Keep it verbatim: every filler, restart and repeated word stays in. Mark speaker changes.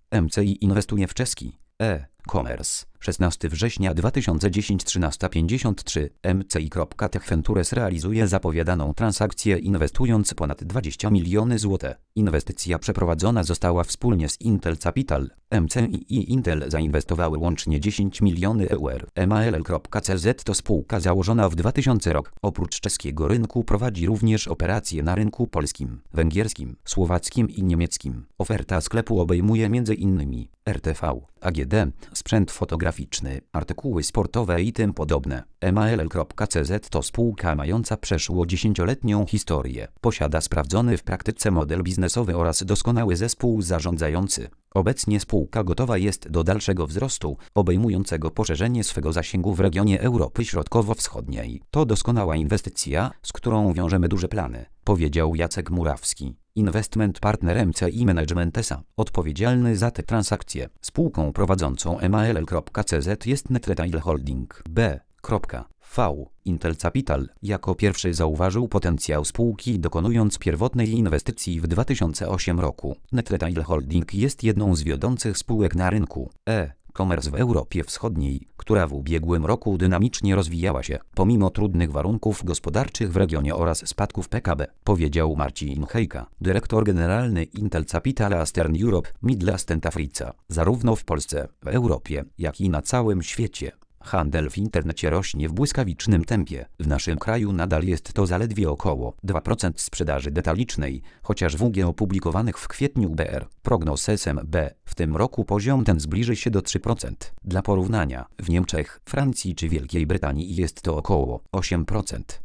Speaker 1: M C I inwestuje w czeski e-commerce. szesnastego września dwa tysiące dziesiątego trzynaście pięćdziesiąt trzy M C I.Tech Ventures realizuje zapowiadaną transakcję inwestując ponad dwadzieścia milionów złotych. Inwestycja przeprowadzona została wspólnie z Intel Capital. M C I i Intel zainwestowały łącznie dziesięć milionów euro. Mal.cz to spółka założona w dwa tysiące roku. Oprócz czeskiego rynku prowadzi również operacje na rynku polskim, węgierskim, słowackim i niemieckim. Oferta sklepu obejmuje między innymi R T V, A G D, sprzęt fotograficzny, artykuły sportowe i tym podobne. Mal.cz to spółka mająca przeszło dziesięcioletnią historię. Posiada sprawdzony w praktyce model biznesowy oraz doskonały zespół zarządzający. Obecnie spółka gotowa jest do dalszego wzrostu, obejmującego poszerzenie swego zasięgu w regionie Europy Środkowo-Wschodniej. To doskonała inwestycja, z którą wiążemy duże plany, powiedział Jacek Murawski, investment partner M C I Management S A, odpowiedzialny za tę transakcję. Spółką prowadzącą Mal.cz jest NetRetail Holding B. V. Intel Capital jako pierwszy zauważył potencjał spółki, dokonując pierwotnej inwestycji w dwa tysiące ósmym roku. NetRetail Holding jest jedną z wiodących spółek na rynku e-commerce w Europie Wschodniej, która w ubiegłym roku dynamicznie rozwijała się, pomimo trudnych warunków gospodarczych w regionie oraz spadków P K B, powiedział Marcin Hejka, dyrektor generalny Intel Capital Eastern Europe, Middle East and Africa. Zarówno w Polsce, w Europie, jak i na całym świecie handel w internecie rośnie w błyskawicznym tempie. W naszym kraju nadal jest to zaledwie około dwa procent sprzedaży detalicznej, chociaż w U G opublikowanych w kwietniu B R prognoz S M B w tym roku poziom ten zbliży się do trzy procent. Dla porównania, w Niemczech, Francji czy Wielkiej Brytanii jest to około osiem procent.